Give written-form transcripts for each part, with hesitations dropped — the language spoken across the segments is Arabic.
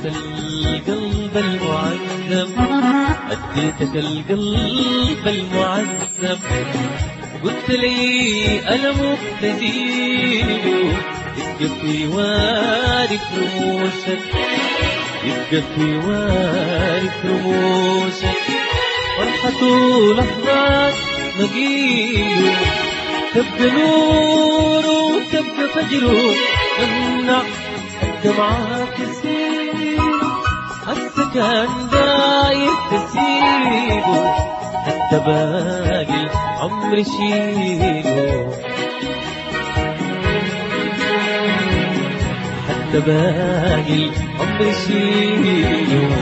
القلب المعذب، أديتك القلب المعذب، قلت لي ألمك تزيد، يبقى في وارك رموشك، يبقى في وارك رموشك، فرحته لحظات مجيله، تبقى نور وتبقى فجره، تمنع الدمعة تسيل، حتى كان داير تسيبه، حتى باقي العمر شيله، حتى باقي العمر شيله.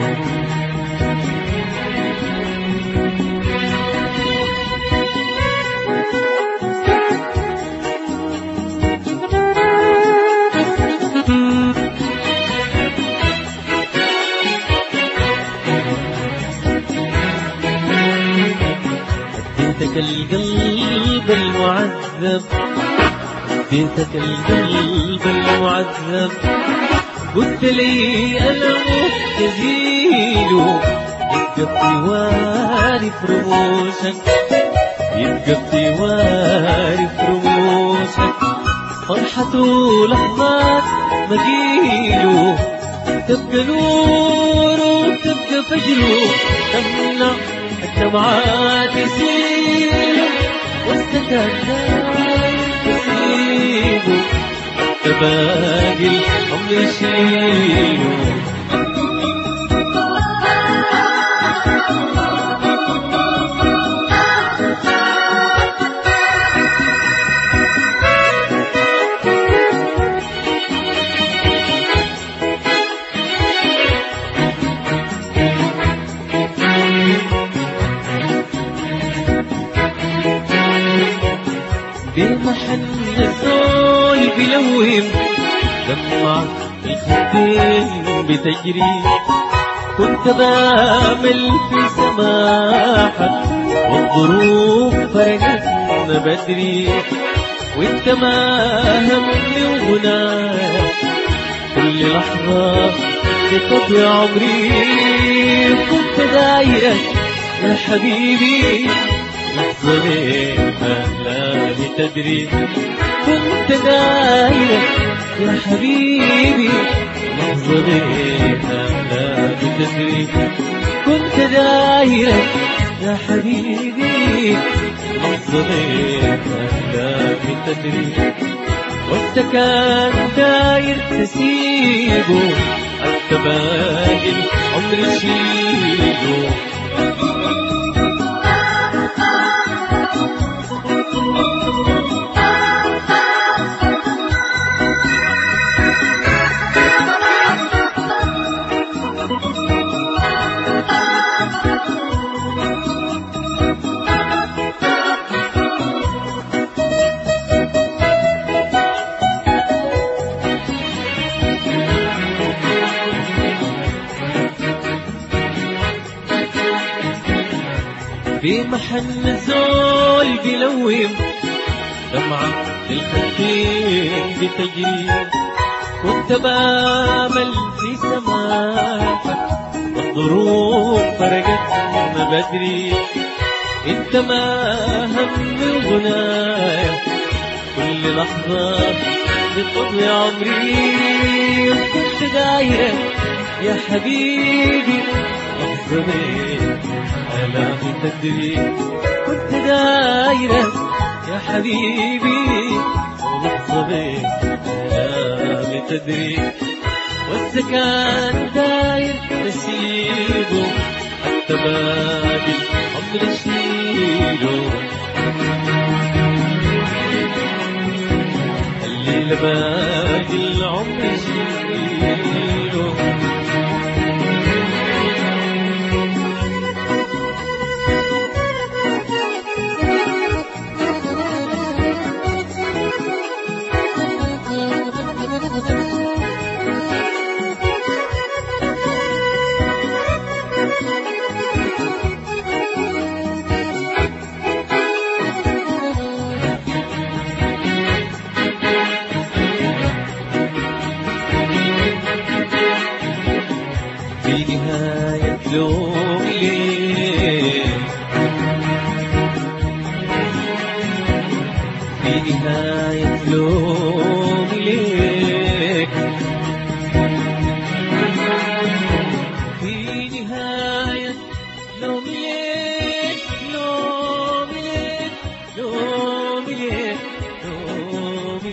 اديتك القلب المعذب، اديتك القلب المعذب، قلت لي ألمك تزيله، يبقى في وارف رموشك، يبقى في وارف رموشك، فرحته لحظات مجيله، تبقى نور وتبقى فجره، تمنع الدمعات تسيل، والسكن دايم تسيبه، حتى باقي العمر يشيله. بمحن الزول بلوهم، دمع الخدين بتجري، كنت بامل في سماحك، والظروف فرقتنا بدري، وانت ما همي وغناك، كل لحظة بتضيع عمري، كنت دايرك يا حبيبي، لحظة ليها لا تدري، كنت دايرك يا حبيبي، لحظة ليها لا تدري، كنت دايرك يا حبيبي، لحظة ليها لا تدري، وانت كان داير تسيبه، حتى باقي العمر يشيله. بمحن الزول بلوم، دمعة الخدين بتجري، كنت بامل في سماحك، والظروف فرقتنا بدري، انت ما همي وغنايا، كل لحظة بتضيع عمري، كنت دايرك يا حبيبي، لحظة بيك ألا تدري، كنت دايرك يا حبيبي، ولحظة بيك ألا تدري، والسكان داير تسيبه، حتى باقي العمر يشيله، الليلة باقي العمر يشيله.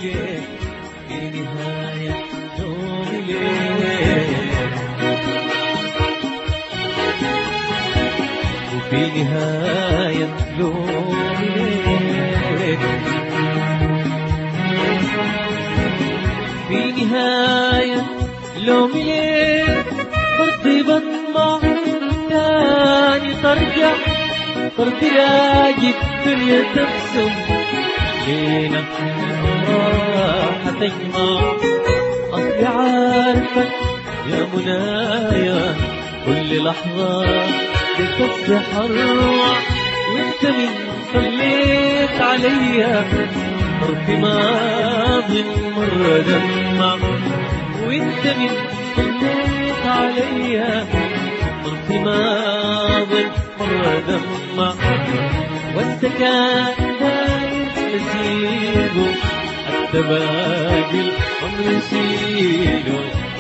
ليك في نهاية يومي ليك وفي نهاية يومي ليك في نهاية يومي ليك برضي بطمع تاني ترجع تلاقي الدنيا تبسم لينا راح تجمع أصلي عارفك يا منايا كل لحظة بتصبح أروع وانت من صليت عليا طرفي ماضي مرة دمع وانت من صليت عليا طرفي ماضي مرة دمع وانت كان دايس نسيبه حتى باقي العمر يشيله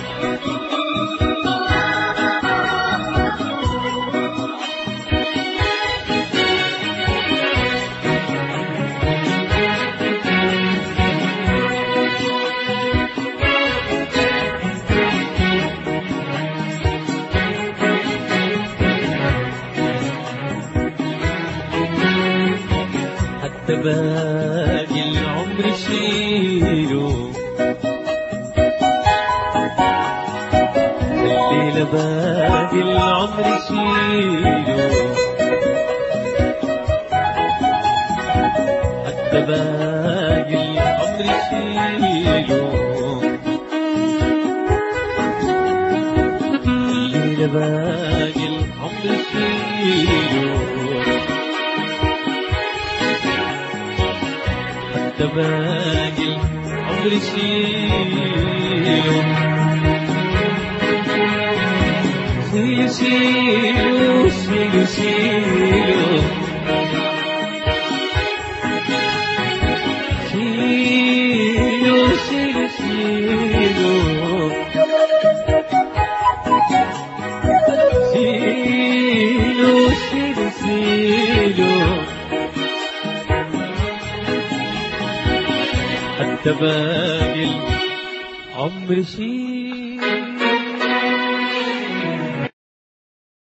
حتى باقي العمر شيله الليلة باقي العمر شيله حتى باقي العمر شيله الليلة باقي العمر شيله باقي العمر شيله شيله شيله شيله شيله شيله شيله شيله حتى باقي العمر شيله